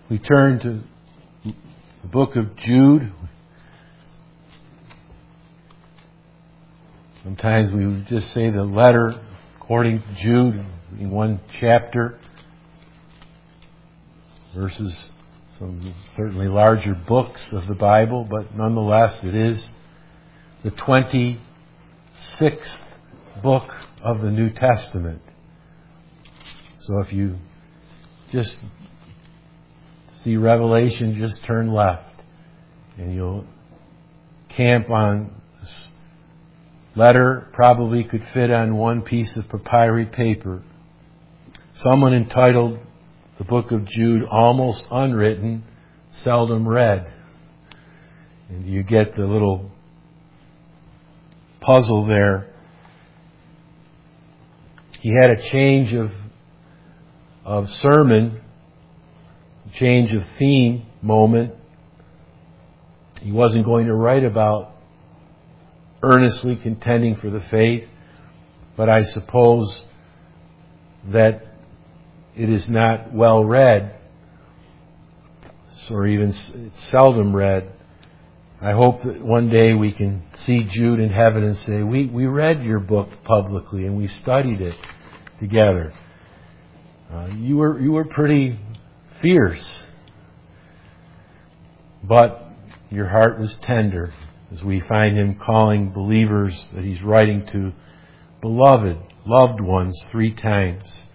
We turn to the book of Jude. Sometimes we would just say the letter according to Jude in one chapter versus some certainly larger books of the Bible, but nonetheless it is the 26th book of the New Testament. So if you just see Revelation, just turn left and you'll camp on this letter. Probably could fit on one piece of papyri paper. Someone entitled the book of Jude Almost Unwritten, Seldom Read. And you get the little puzzle there. He had a change of sermon, change of theme moment. He wasn't going to write about earnestly contending for the faith, but I suppose that it is not well read, or even seldom read. I hope that one day we can see Jude in heaven and say, we read your book publicly and we studied it together. You were pretty fierce, but your heart was tender, as we find him calling believers that he's writing to beloved, loved ones 3 times.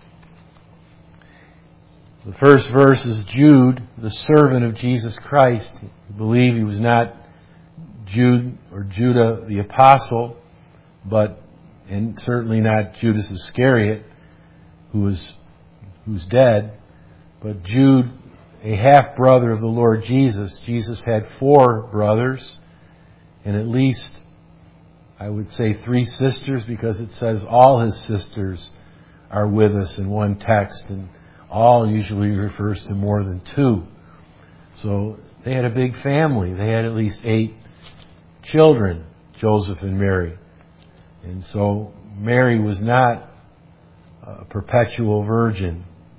The first verse is Jude, the servant of Jesus Christ. We believe he was not Jude or Judah the apostle, and certainly not Judas Iscariot, who's dead, but Jude, a half-brother of the Lord Jesus. Jesus had 4 brothers, and at least, I would say 3 sisters, because it says all his sisters are with us in one text, and all usually refers to more than 2. So they had a big family. They had at least 8 children, Joseph and Mary. And so Mary was not a perpetual virgin.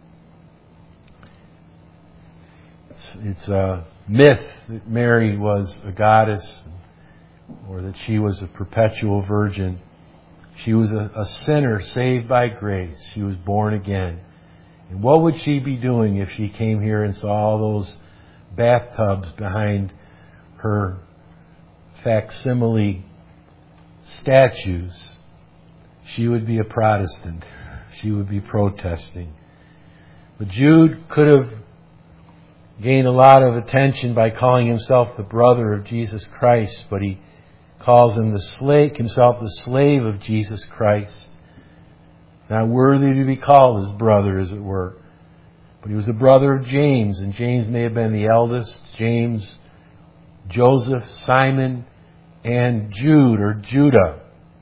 It's a myth that Mary was a goddess or that she was a perpetual virgin. She was a sinner saved by grace. She was born again. And what would she be doing if she came here and saw all those bathtubs behind her facsimile statues? She would be a Protestant. She would be protesting. But Jude could have gained a lot of attention by calling himself the brother of Jesus Christ, but he calls himself the slave of Jesus Christ. Not worthy to be called his brother, as it were. But he was a brother of James, and James may have been the eldest. James, Joseph, Simon, and Jude, or Judah.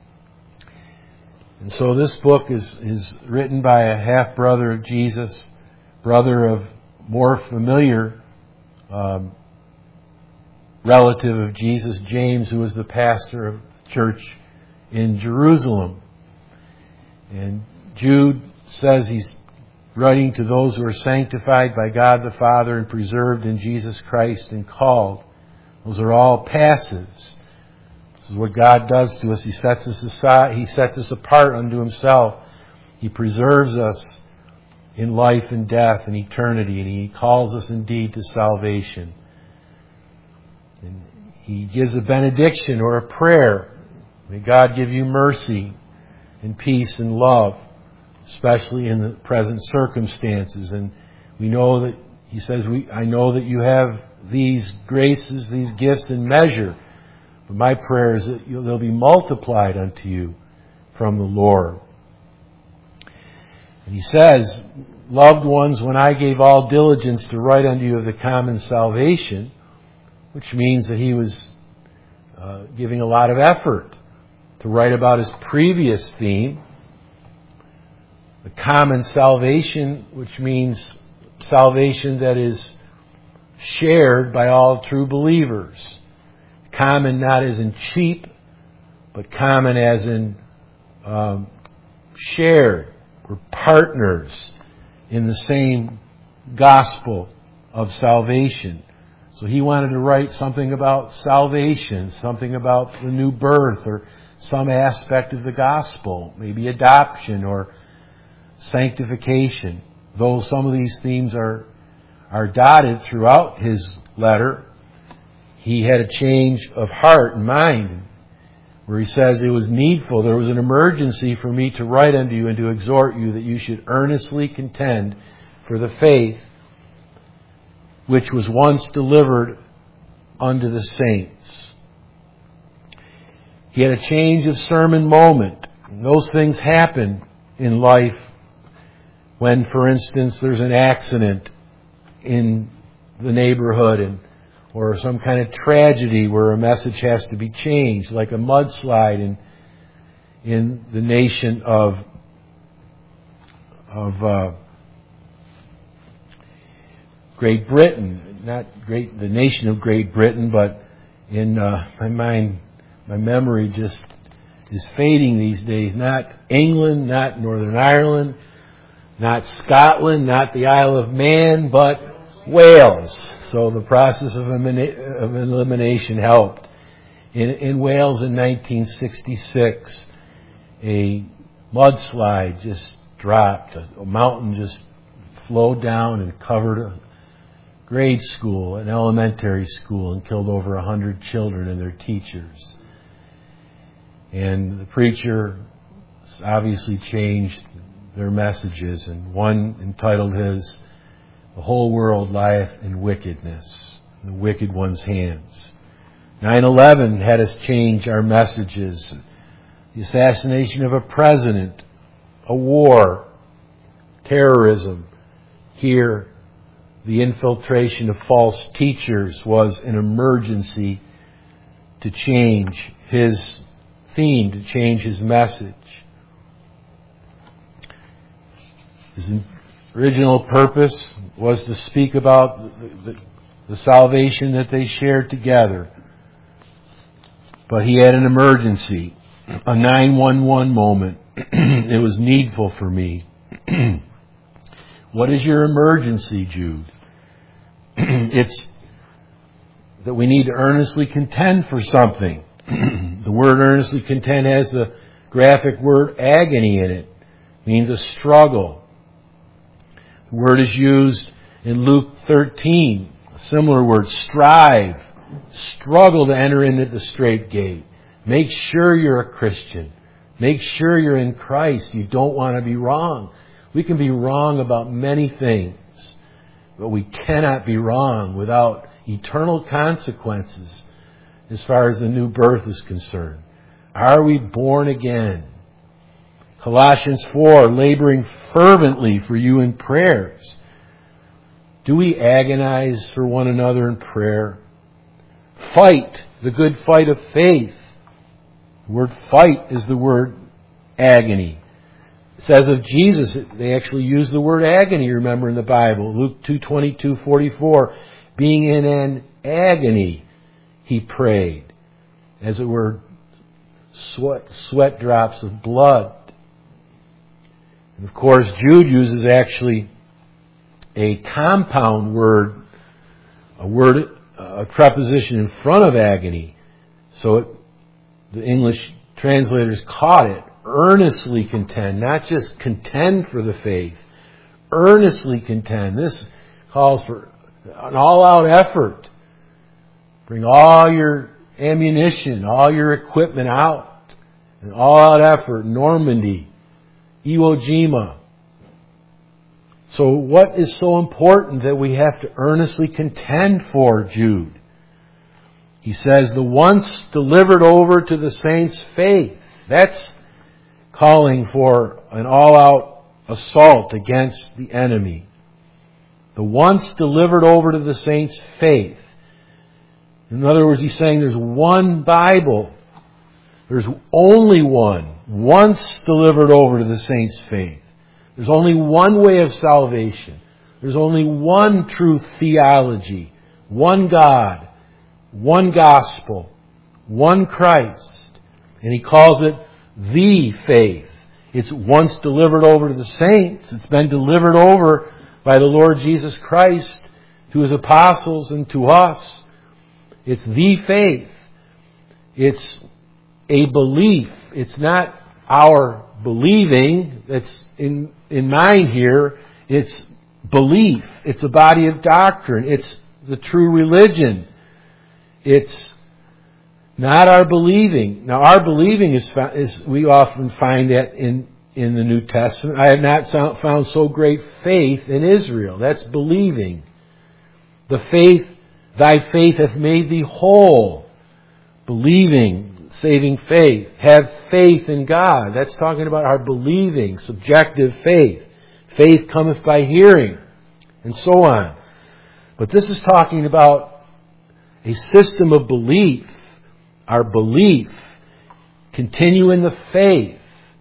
And so this book is written by a half-brother of Jesus, brother of more familiar relative of Jesus, James, who was the pastor of the church in Jerusalem. And Jude says he's writing to those who are sanctified by God the Father and preserved in Jesus Christ and called. Those are all passives. This is what God does to us. He sets us aside. He sets us apart unto himself. He preserves us in life and death and eternity, and he calls us indeed to salvation. And he gives a benediction or a prayer. May God give you mercy and peace and love, especially in the present circumstances. And we know that, he says, I know that you have these graces, these gifts in measure, but my prayer is that they'll be multiplied unto you from the Lord. And he says, loved ones, when I gave all diligence to write unto you of the common salvation, which means that he was giving a lot of effort to write about his previous theme, the common salvation, which means salvation that is shared by all true believers. Common not as in cheap, but common as in shared. We're partners in the same gospel of salvation. So he wanted to write something about salvation, something about the new birth, or some aspect of the gospel, maybe adoption or sanctification. Though some of these themes are dotted throughout his letter, he had a change of heart and mind, where he says, it was needful, there was an emergency for me to write unto you and to exhort you that you should earnestly contend for the faith which was once delivered unto the saints. He had a change of sermon moment. And those things happen in life when, for instance, there's an accident in the neighborhood or some kind of tragedy where a message has to be changed, like a mudslide in the nation of Great Britain, the nation of Great Britain, but in my mind, my memory just is fading these days. Not England, not Northern Ireland, not Scotland, not the Isle of Man, but Wales. So the process of elimination helped. In Wales in 1966, a mudslide just dropped. A mountain just flowed down and covered a grade school, an elementary school, and killed over 100 children and their teachers. And the preacher obviously changed their messages, and one entitled his, "The Whole World Lieth in Wickedness, in the Wicked One's Hands." 9/11 had us change our messages. The assassination of a president, a war, terrorism. Here, the infiltration of false teachers was an emergency to change his theme, to change his message. His original purpose was to speak about the salvation that they shared together. But he had an emergency, a 911 moment. It was needful for me. What is your emergency, Jude? It's that we need to earnestly contend for something. The word earnestly contend has the graphic word agony in it. It means a struggle. The word is used in Luke 13. A similar word, strive. Struggle to enter into the straight gate. Make sure you're a Christian. Make sure you're in Christ. You don't want to be wrong. We can be wrong about many things, but we cannot be wrong without eternal consequences as far as the new birth is concerned. Are we born again? Colossians 4, laboring fervently for you in prayers. Do we agonize for one another in prayer? Fight the good fight of faith. The word fight is the word agony. It says of Jesus, they actually use the word agony, remember, in the Bible. Luke 2:22-44, being in an agony, he prayed. As it were, sweat drops of blood. And of course, Jude uses actually a compound word, a preposition in front of agony. So the English translators caught it. Earnestly contend, not just contend for the faith. Earnestly contend. This calls for an all-out effort. Bring all your ammunition, all your equipment out. An all-out effort. Normandy, Iwo Jima. So what is so important that we have to earnestly contend for, Jude? He says, the once delivered over to the saints' faith. That's calling for an all-out assault against the enemy. The once delivered over to the saints' faith. In other words, he's saying there's one Bible. There's only one. Once delivered over to the saints' faith. There's only one way of salvation. There's only one true theology. One God. One gospel. One Christ. And he calls it the faith. It's once delivered over to the saints. It's been delivered over by the Lord Jesus Christ to His apostles, and to us. It's the faith. It's a belief. It's not our believing that's in mind here. It's belief. It's a body of doctrine. It's the true religion. It's not our believing. Now, our believing is we often find that in the New Testament. I have not found so great faith in Israel. That's believing. The faith, thy faith hath made thee whole. Believing, saving faith. Have faith in God. That's talking about our believing, subjective faith. Faith cometh by hearing, and so on. But this is talking about a system of belief. Our belief. Continue in the faith.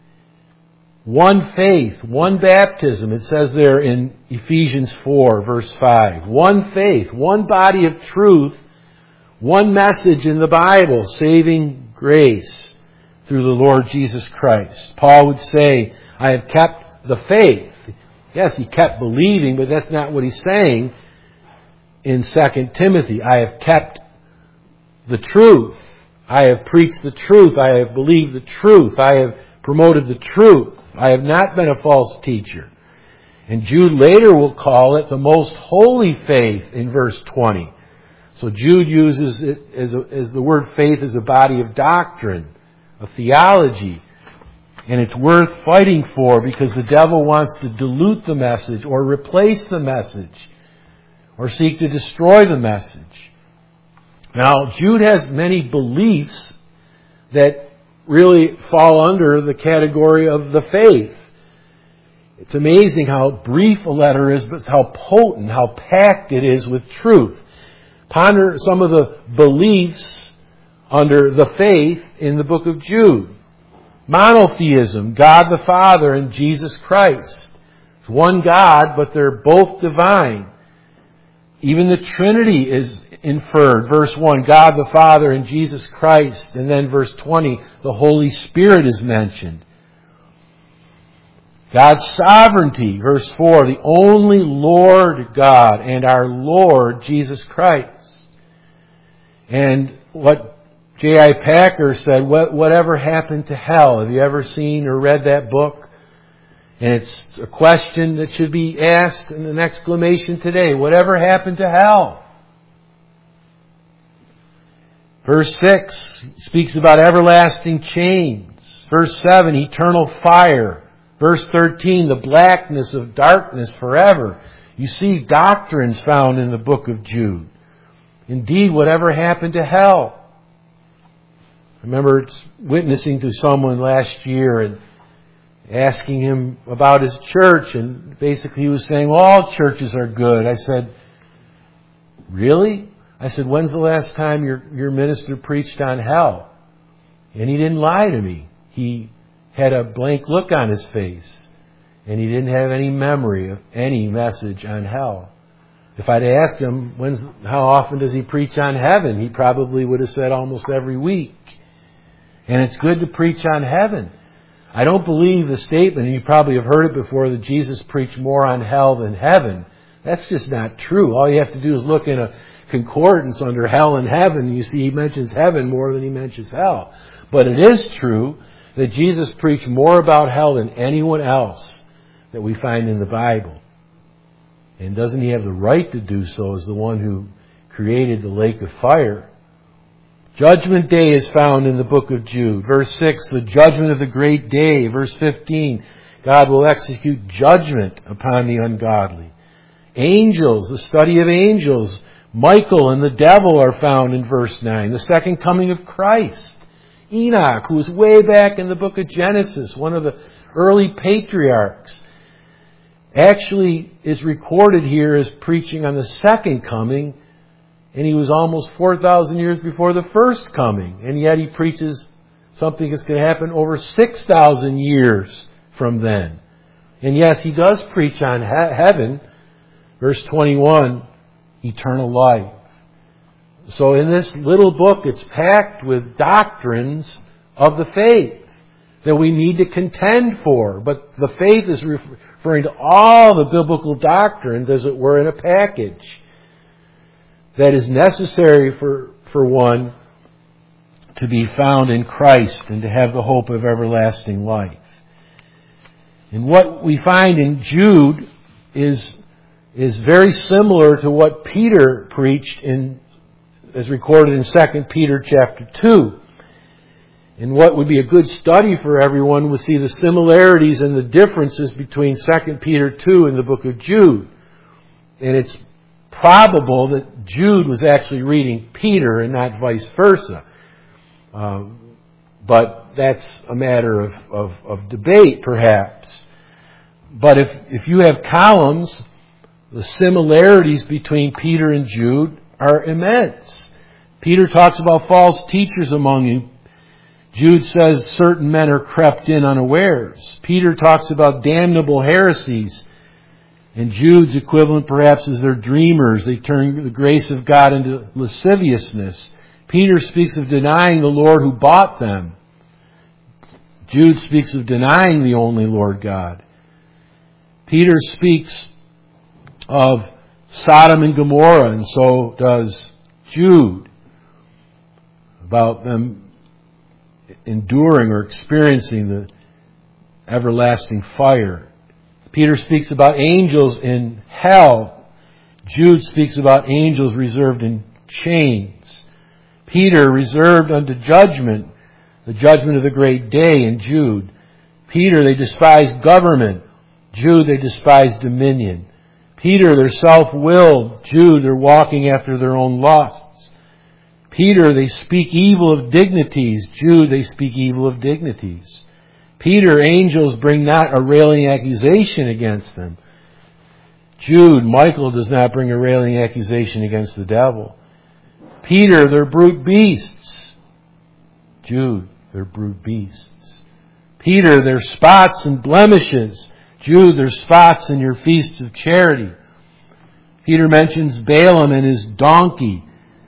One faith, one baptism. It says there in Ephesians 4, verse 5. One faith, one body of truth, one message in the Bible, saving grace through the Lord Jesus Christ. Paul would say, I have kept the faith. Yes, he kept believing, but that's not what he's saying in 2 Timothy. I have kept the truth. I have preached the truth. I have believed the truth. I have promoted the truth. I have not been a false teacher. And Jude later will call it the most holy faith in verse 20. So Jude uses it as the word faith as a body of doctrine, of theology. And it's worth fighting for because the devil wants to dilute the message or replace the message or seek to destroy the message. Now, Jude has many beliefs that really fall under the category of the faith. It's amazing how brief a letter is, but how potent, how packed it is with truth. Ponder some of the beliefs under the faith in the book of Jude. Monotheism, God the Father and Jesus Christ. It's one God, but they're both divine. Even the Trinity is inferred. Verse 1, God the Father and Jesus Christ. And then verse 20, the Holy Spirit is mentioned. God's sovereignty. Verse 4, the only Lord God and our Lord Jesus Christ. And what J.I. Packer said, whatever happened to hell? Have you ever seen or read that book? And it's a question that should be asked and an exclamation today. Whatever happened to hell? Verse 6 speaks about everlasting chains. Verse 7, eternal fire. Verse 13, the blackness of darkness forever. You see doctrines found in the book of Jude. Indeed, whatever happened to hell? I remember witnessing to someone last year and asking him about his church, and basically he was saying, well, all churches are good. I said, really? I said, when's the last time your minister preached on hell? And he didn't lie to me. He had a blank look on his face, and he didn't have any memory of any message on hell. If I'd asked him, how often does he preach on heaven? He probably would have said almost every week. And it's good to preach on heaven. I don't believe the statement, and you probably have heard it before, that Jesus preached more on hell than heaven. That's just not true. All you have to do is look in a concordance under hell and heaven, and you see he mentions heaven more than he mentions hell. But it is true that Jesus preached more about hell than anyone else that we find in the Bible. And doesn't he have the right to do so as the one who created the lake of fire? Judgment day is found in the book of Jude. Verse 6, the judgment of the great day. Verse 15, God will execute judgment upon the ungodly. Angels, the study of angels. Michael and the devil are found in verse 9. The second coming of Christ. Enoch, who was way back in the book of Genesis, one of the early patriarchs, actually is recorded here as preaching on the second coming. And he was almost 4,000 years before the first coming. And yet he preaches something that's going to happen over 6,000 years from then. And yes, he does preach on heaven. Verse 21, eternal life. So in this little book, it's packed with doctrines of the faith that we need to contend for. But the faith is referring to all the biblical doctrines, as it were, in a package. that is necessary for one to be found in Christ and to have the hope of everlasting life. And what we find in Jude is very similar to what Peter preached as recorded in 2 Peter chapter 2. And what would be a good study for everyone would see the similarities and the differences between 2 Peter 2 and the book of Jude. And it's probable that Jude was actually reading Peter and not vice versa. But that's a matter of debate, perhaps. But if you have columns, the similarities between Peter and Jude are immense. Peter talks about false teachers among you. Jude says certain men are crept in unawares. Peter talks about damnable heresies. And Jude's equivalent perhaps is they're dreamers. They turn the grace of God into lasciviousness. Peter speaks of denying the Lord who bought them. Jude speaks of denying the only Lord God. Peter speaks of Sodom and Gomorrah, and so does Jude, about them enduring or experiencing the everlasting fire. Peter speaks about angels in hell. Jude speaks about angels reserved in chains. Peter reserved unto judgment, the judgment of the great day in Jude. Peter, they despise government. Jude, they despise dominion. Peter, they're self-willed. Jude, they're walking after their own lusts. Peter, they speak evil of dignities. Jude, they speak evil of dignities. Peter, angels bring not a railing accusation against them. Jude, Michael does not bring a railing accusation against the devil. Peter, they're brute beasts. Jude, they're brute beasts. Peter, they're spots and blemishes. Jude, they're spots in your feasts of charity. Peter mentions Balaam and his donkey.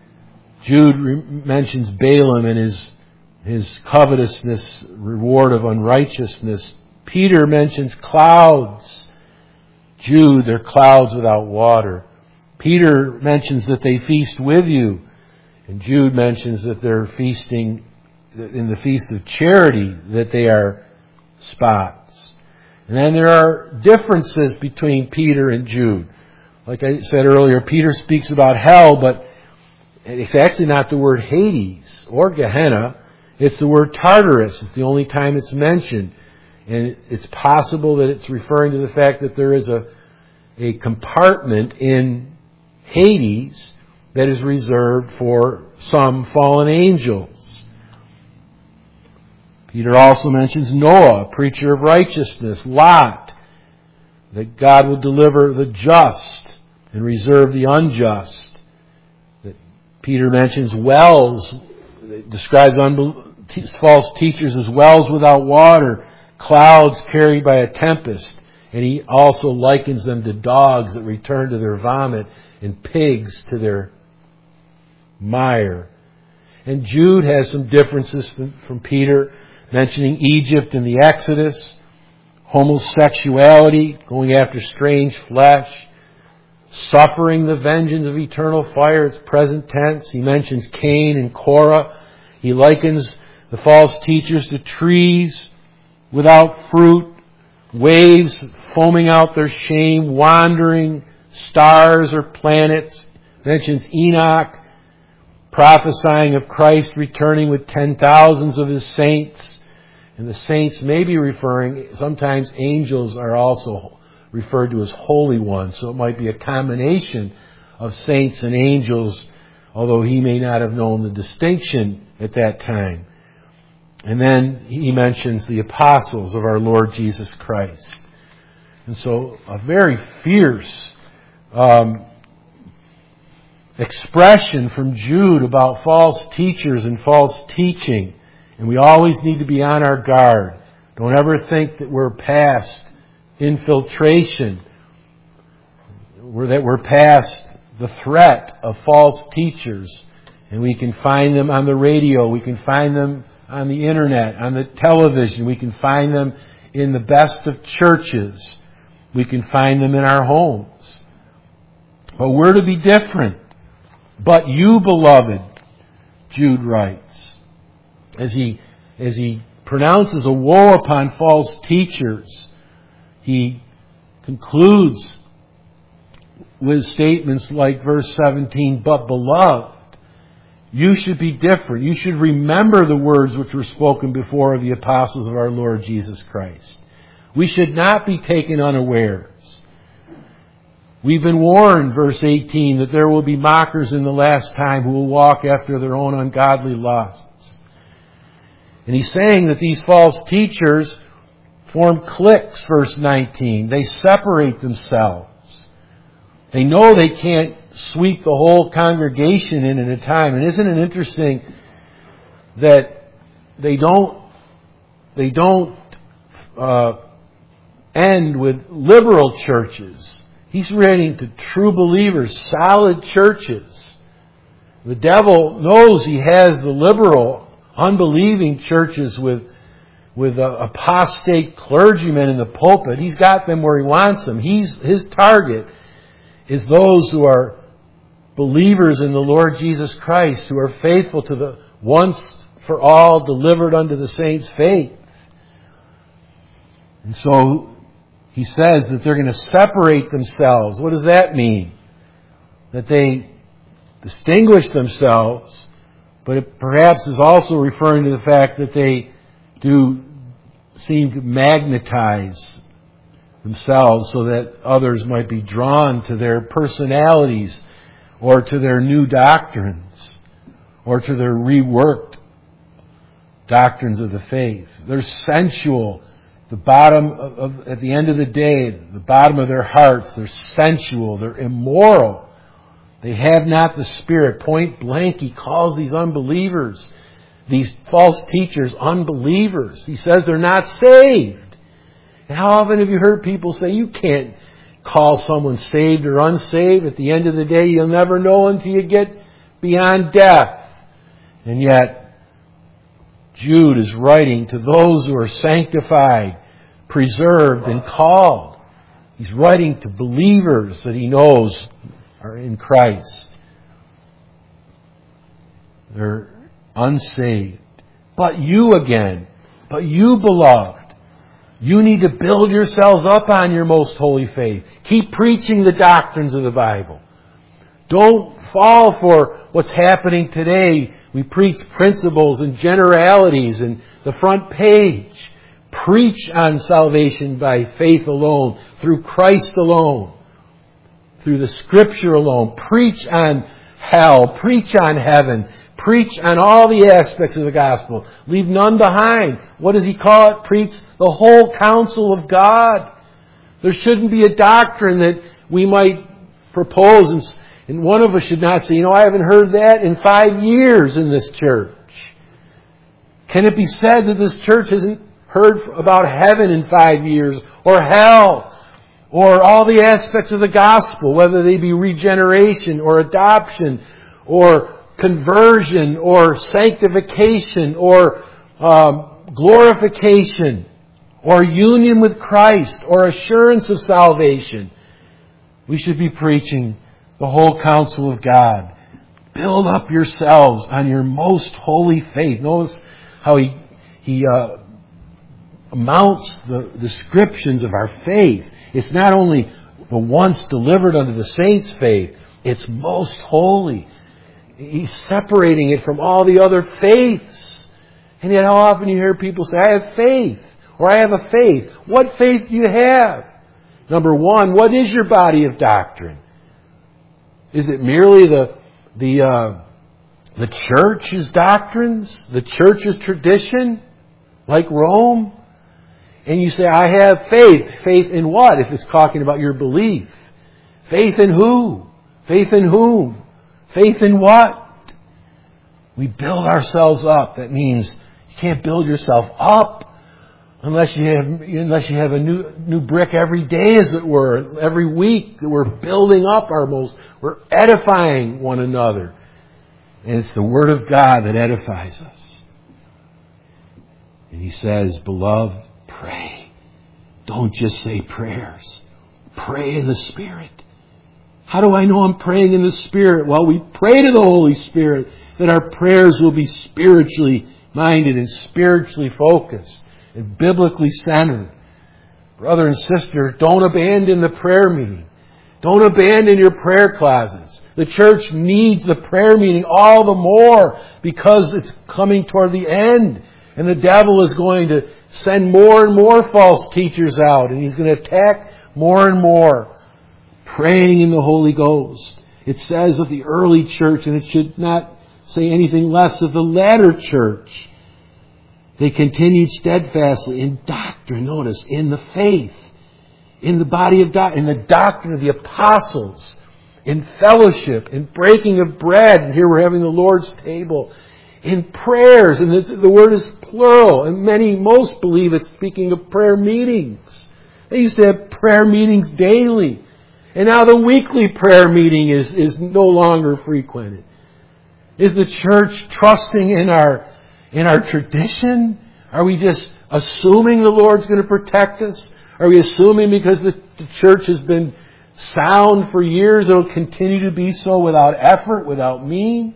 Jude mentions Balaam and his covetousness, reward of unrighteousness. Peter mentions clouds. Jude, they're clouds without water. Peter mentions that they feast with you. And Jude mentions that they're feasting in the feast of charity, that they are spots. And then there are differences between Peter and Jude. Like I said earlier, Peter speaks about hell, but it's actually not the word Hades or Gehenna. It's the word Tartarus. It's the only time it's mentioned. And it's possible that it's referring to the fact that there is a compartment in Hades that is reserved for some fallen angels. Peter also mentions Noah, preacher of righteousness, Lot, that God will deliver the just and reserve the unjust. That Peter mentions wells, describes false teachers as wells without water, clouds carried by a tempest, and he also likens them to dogs that return to their vomit and pigs to their mire. And Jude has some differences from Peter, mentioning Egypt and the Exodus, homosexuality, going after strange flesh, suffering the vengeance of eternal fire, it's present tense. He mentions Cain and Korah. He likens the false teachers to trees without fruit, waves foaming out their shame, wandering stars or planets. Mentions Enoch, prophesying of Christ returning with 10,000s of his saints. And the saints may be referring, sometimes angels are also referred to as holy ones. So it might be a combination of saints and angels, although he may not have known the distinction at that time. And then he mentions the apostles of our Lord Jesus Christ. And so a very fierce expression from Jude about false teachers and false teaching. And we always need to be on our guard. Don't ever think that we're past infiltration, that we're past the threat of false teachers. And we can find them on the radio, we can find them on the internet, on the television, we can find them in the best of churches, we can find them in our homes. But we're to be different. But you, beloved, Jude writes, as he pronounces a woe upon false teachers, he concludes with statements like verse 17, but beloved, you should be different. You should remember the words which were spoken before of the apostles of our Lord Jesus Christ. We should not be taken unawares. We've been warned, verse 18, that there will be mockers in the last time who will walk after their own ungodly lusts. And he's saying that these false teachers form cliques, verse 19. They separate themselves. They know they can't sweep the whole congregation in at a time. And isn't it interesting that they don't end with liberal churches? He's writing to true believers, solid churches. The devil knows he has the liberal, unbelieving churches with apostate clergymen in the pulpit. He's got them where he wants them. His target is those who are believers in the Lord Jesus Christ, who are faithful to the once for all delivered unto the saints' faith. And so he says that they're going to separate themselves. What does that mean? That they distinguish themselves, but it perhaps is also referring to the fact that they do seem to magnetize themselves so that others might be drawn to their personalities or to their new doctrines or to their reworked doctrines of the faith. They're sensual. At the end of the day, the bottom of their hearts, they're sensual, they're immoral. They have not the Spirit. Point blank, he calls these unbelievers, these false teachers, unbelievers. He says they're not saved. And how often have you heard people say, you can't call someone saved or unsaved? At the end of the day, you'll never know until you get beyond death. And yet, Jude is writing to those who are sanctified, preserved, and called. He's writing to believers that he knows are in Christ. They're unsaved. But you, beloved, you need to build yourselves up on your most holy faith. Keep preaching the doctrines of the Bible. Don't fall for what's happening today. We preach principles and generalities and the front page. Preach on salvation by faith alone, through Christ alone, through the Scripture alone. Preach on hell. Preach on heaven. Preach on all the aspects of the gospel. Leave none behind. What does he call it? Preach the whole counsel of God. There shouldn't be a doctrine that we might propose and one of us should not say, I haven't heard that in 5 years in this church. Can it be said that this church hasn't heard about heaven in 5 years, or hell, or all the aspects of the gospel, whether they be regeneration or adoption or conversion or sanctification or glorification or union with Christ or assurance of salvation? We should be preaching the whole counsel of God. Build up yourselves on your most holy faith. Notice how he mounts the descriptions of our faith. It's not only the once delivered unto the saints' faith, it's most holy. He's separating it from all the other faiths. And yet how often you hear people say, I have faith, or I have a faith. What faith do you have? Number one, what is your body of doctrine? Is it merely the church's doctrines, the church's tradition, like Rome? And you say, I have faith. Faith in what? If it's talking about your belief. Faith in who? Faith in whom? Faith in what? We build ourselves up. That means you can't build yourself up unless you have a new brick every day, as it were, every week. That we're building up we're edifying one another. And it's the Word of God that edifies us. And he says, beloved, pray. Don't just say prayers. Pray in the Spirit. How do I know I'm praying in the Spirit? Well, we pray to the Holy Spirit that our prayers will be spiritually minded and spiritually focused and biblically centered. Brother and sister, don't abandon the prayer meeting. Don't abandon your prayer closets. The church needs the prayer meeting all the more because it's coming toward the end. And the devil is going to send more and more false teachers out. And he's going to attack more and more. Praying in the Holy Ghost. It says of the early church, and it should not say anything less of the latter church. They continued steadfastly in doctrine, notice, in the faith, in the body of doctrine, in the doctrine of the apostles, in fellowship, in breaking of bread, and here we're having the Lord's table, in prayers, and the word is plural, and most believe it's speaking of prayer meetings. They used to have prayer meetings daily. And now the weekly prayer meeting is no longer frequented. Is the church trusting in our tradition? Are we just assuming the Lord's going to protect us? Are we assuming because the church has been sound for years, it'll continue to be so without effort, without means?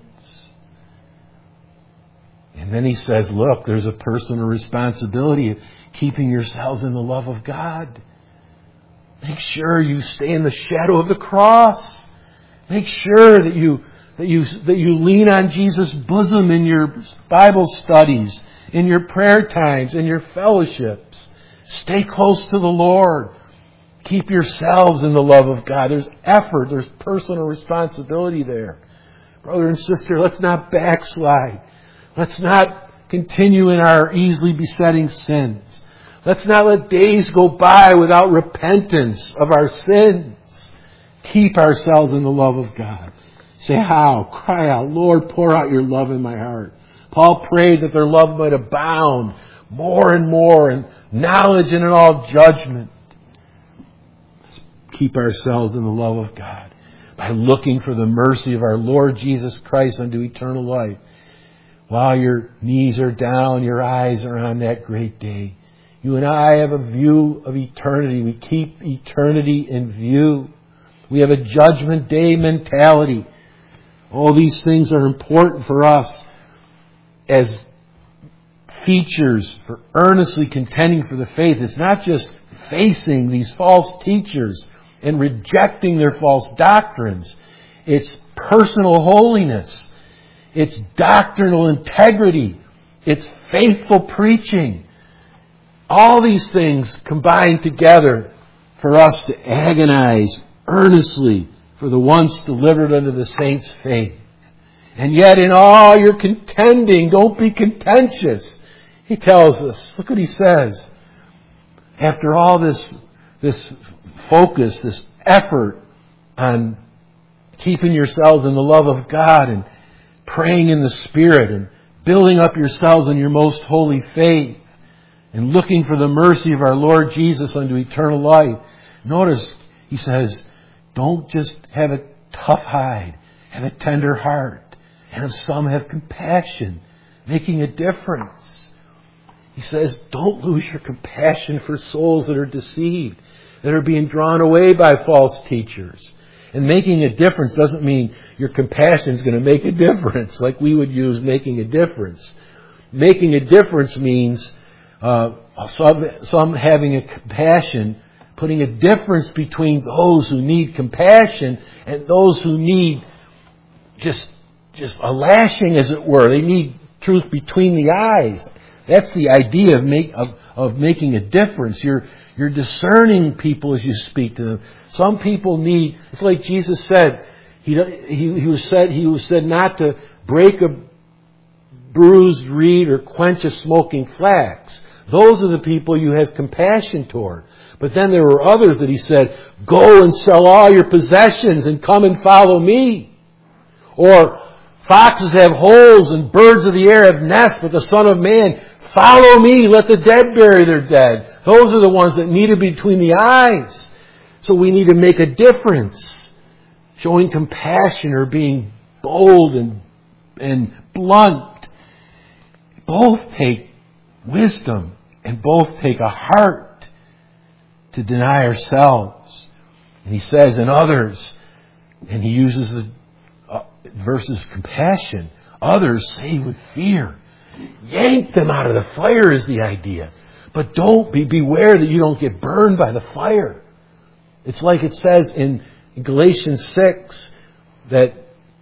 And then he says, look, there's a personal responsibility of keeping yourselves in the love of God. Make sure you stay in the shadow of the cross. Make sure that you lean on Jesus' bosom in your Bible studies, in your prayer times, in your fellowships. Stay close to the Lord. Keep yourselves in the love of God. There's effort. There's personal responsibility there. Brother and sister, let's not backslide. Let's not continue in our easily besetting sins. Let's not let days go by without repentance of our sins. Keep ourselves in the love of God. Say how? Cry out, Lord, pour out your love in my heart. Paul prayed that their love might abound more and more in knowledge and in all judgment. Let's keep ourselves in the love of God by looking for the mercy of our Lord Jesus Christ unto eternal life. While your knees are down, your eyes are on that great day. You and I have a view of eternity. We keep eternity in view. We have a judgment day mentality. All these things are important for us as features for earnestly contending for the faith. It's not just facing these false teachers and rejecting their false doctrines. It's personal holiness. It's doctrinal integrity. It's faithful preaching. All these things combine together for us to agonize earnestly for the once delivered unto the saints' faith. And yet in all your contending, don't be contentious. He tells us, look what he says. After all this focus, this effort on keeping yourselves in the love of God and praying in the Spirit and building up yourselves in your most holy faith, and looking for the mercy of our Lord Jesus unto eternal life. Notice, he says, don't just have a tough hide. Have a tender heart. And if some have compassion, making a difference. He says, don't lose your compassion for souls that are deceived, that are being drawn away by false teachers. And making a difference doesn't mean your compassion is going to make a difference, like we would use making a difference. Making a difference means some having a compassion, putting a difference between those who need compassion and those who need just a lashing, as it were. They need truth between the eyes. That's the idea of making a difference. You're discerning people as you speak to them. Some people need. It's like Jesus said. He was said not to break a bruised reed or quench a smoking flax. Those are the people you have compassion toward. But then there were others that he said, go and sell all your possessions and come and follow me. Or foxes have holes and birds of the air have nests, but the Son of Man, follow me, let the dead bury their dead. Those are the ones that need to be between the eyes. So we need to make a difference. Showing compassion or being bold and blunt. Both take wisdom and both take a heart to deny ourselves. And he says, in others, And he uses the versus compassion. Others saved with fear. Yank them out of the fire is the idea. But beware that you don't get burned by the fire. It's like it says in Galatians 6 that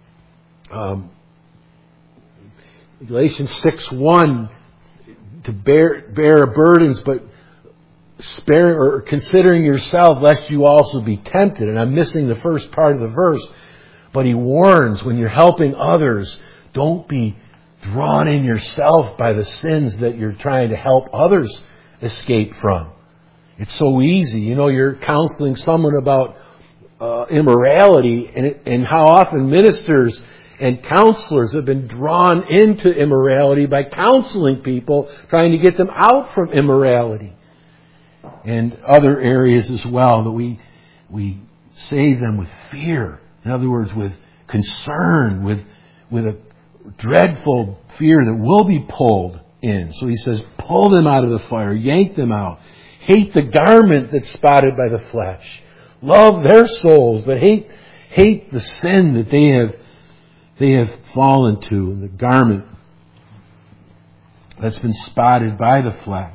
Galatians 6:1 to bear burdens, but spare or considering yourself lest you also be tempted. And I'm missing the first part of the verse, but he warns when you're helping others, don't be drawn in yourself by the sins that you're trying to help others escape from. It's so easy. You're counseling someone about immorality, and how often ministers and counselors have been drawn into immorality by counseling people, trying to get them out from immorality. And other areas as well, that we save them with fear. In other words, with concern, with a dreadful fear that will be pulled in. So he says, pull them out of the fire, yank them out. Hate the garment that's spotted by the flesh. Love their souls, but hate the sin that they have fallen to, and the garment that's been spotted by the flesh.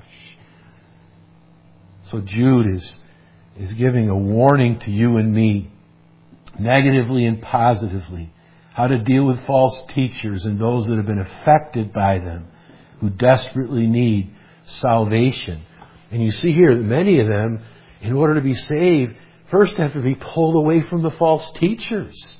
So Jude is giving a warning to you and me, negatively and positively, how to deal with false teachers and those that have been affected by them, who desperately need salvation. And you see here that many of them, in order to be saved, first have to be pulled away from the false teachers.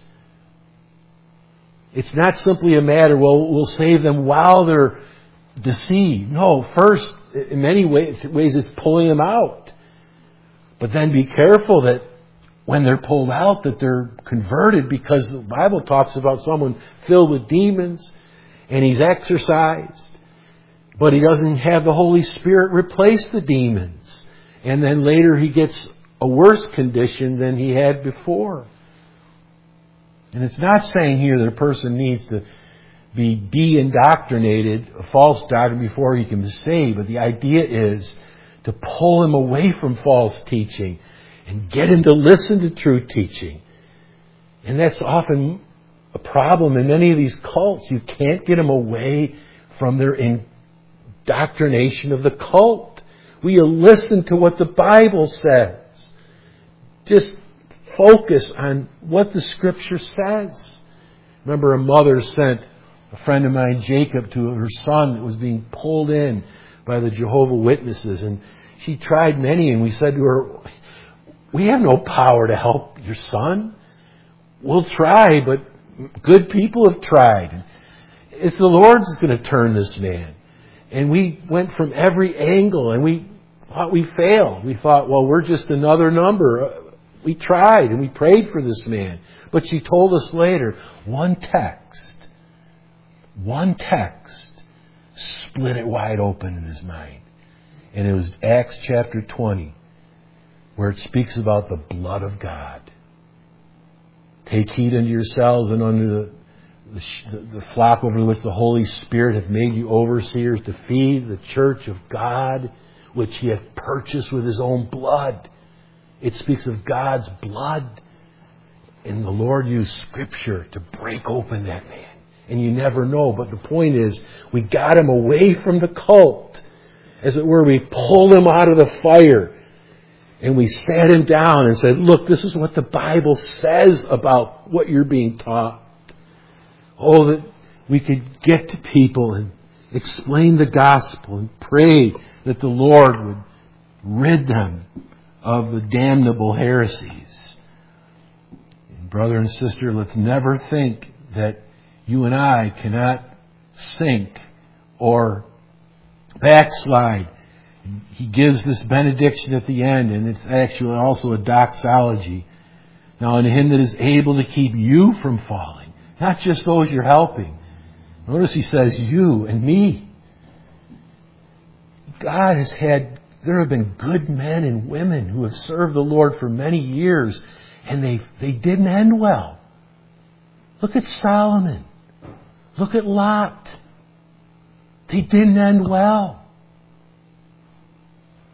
It's not simply a matter, well, we'll save them while they're deceived. No, first, in many ways it's pulling them out. But then be careful that when they're pulled out, that they're converted, because the Bible talks about someone filled with demons and he's exorcised, but he doesn't have the Holy Spirit replace the demons. And then later he gets a worse condition than he had before. And it's not saying here that a person needs to be de-indoctrinated, a false doctrine, before he can be saved. But the idea is to pull him away from false teaching and get him to listen to true teaching. And that's often a problem in many of these cults. You can't get them away from their indoctrination of the cult. Will you listen to what the Bible says? Just focus on what the Scripture says. Remember, a mother sent a friend of mine, Jacob, to her son that was being pulled in by the Jehovah's Witnesses. And she tried many, and we said to her, we have no power to help your son. We'll try, but good people have tried. It's the Lord who's going to turn this man. And we went from every angle, and we thought we failed. We thought, well, we're just another number. We tried, and we prayed for this man. But she told us later, one text split it wide open in his mind. And it was Acts chapter 20, where it speaks about the blood of God. Take heed unto yourselves and unto the flock over which the Holy Spirit hath made you overseers, to feed the church of God, which he hath purchased with his own blood. It speaks of God's blood. And the Lord used Scripture to break open that man. And you never know. But the point is, we got him away from the cult. As it were, we pulled him out of the fire. And we sat him down and said, look, this is what the Bible says about what you're being taught. Oh, that we could get to people and explain the gospel and pray that the Lord would rid them of the damnable heresies. And brother and sister, let's never think that you and I cannot sink or backslide. He gives this benediction at the end, and it's actually also a doxology. Now, unto him that is able to keep you from falling, not just those you're helping. Notice he says you and me. There have been good men and women who have served the Lord for many years, and they didn't end well. Look at Solomon. Look at Lot. They didn't end well.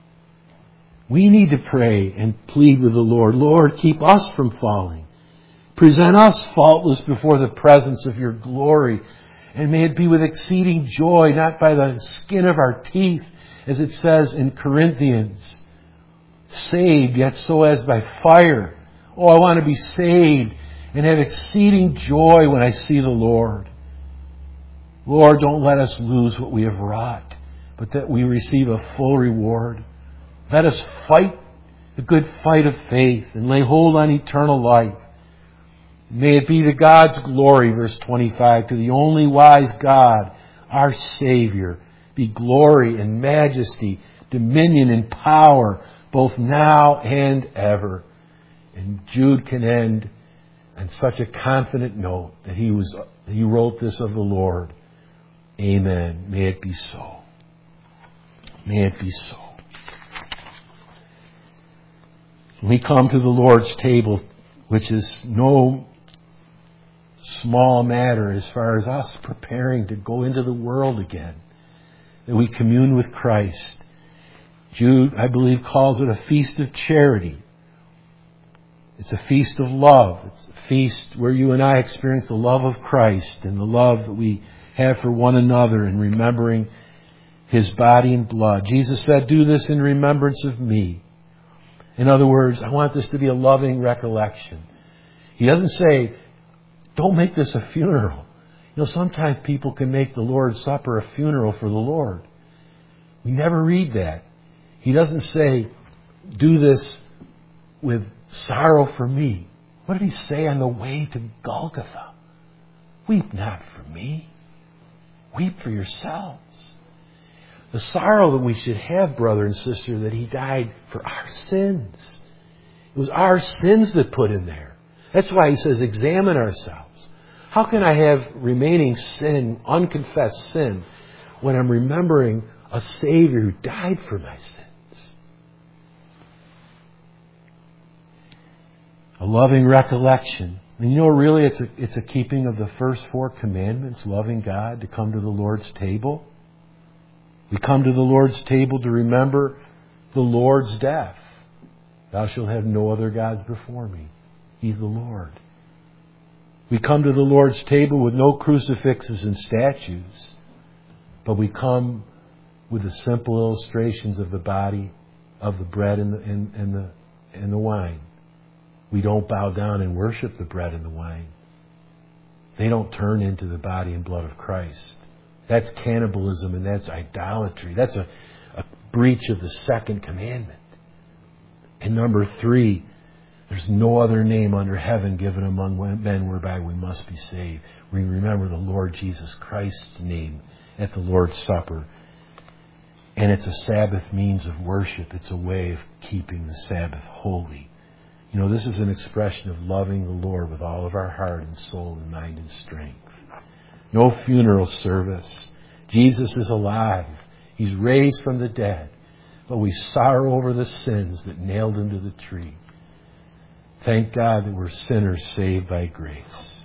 We need to pray and plead with the Lord, Lord, keep us from falling. Present us faultless before the presence of your glory. And may it be with exceeding joy, not by the skin of our teeth, as it says in Corinthians. Saved, yet so as by fire. Oh, I want to be saved and have exceeding joy when I see the Lord. Lord, don't let us lose what we have wrought, but that we receive a full reward. Let us fight the good fight of faith and lay hold on eternal life. May it be to God's glory, verse 25, to the only wise God, our Savior, be glory and majesty, dominion and power, both now and ever. And Jude can end on such a confident note that he wrote this of the Lord. Amen. May it be so. May it be so. When we come to the Lord's table, which is no small matter as far as us preparing to go into the world again, that we commune with Christ. Jude, I believe, calls it a feast of charity. It's a feast of love. It's a feast where you and I experience the love of Christ and the love that we have for one another in remembering His body and blood. Jesus said, "Do this in remembrance of me." In other words, I want this to be a loving recollection. He doesn't say, don't make this a funeral. You know, sometimes people can make the Lord's Supper a funeral for the Lord. We never read that. He doesn't say, do this with sorrow for me. What did He say on the way to Golgotha? Weep not for me. Weep for yourselves. The sorrow that we should have, brother and sister, that He died for our sins. It was our sins that put Him there. That's why He says, examine ourselves. How can I have remaining sin, unconfessed sin, when I'm remembering a Savior who died for my sins? A loving recollection. And you know, really, it's a keeping of the first 4 commandments, loving God, to come to the Lord's table. We come to the Lord's table to remember the Lord's death. Thou shalt have no other gods before me. He's the Lord. We come to the Lord's table with no crucifixes and statues, but we come with the simple illustrations of the body, of the bread and the wine. We don't bow down and worship the bread and the wine. They don't turn into the body and blood of Christ. That's cannibalism and that's idolatry. That's a breach of the 2nd commandment. And number 3, there's no other name under heaven given among men whereby we must be saved. We remember the Lord Jesus Christ's name at the Lord's Supper. And it's a Sabbath means of worship. It's a way of keeping the Sabbath holy. You know, this is an expression of loving the Lord with all of our heart and soul and mind and strength. No funeral service. Jesus is alive. He's raised from the dead. But we sorrow over the sins that nailed Him to the tree. Thank God that we're sinners saved by grace.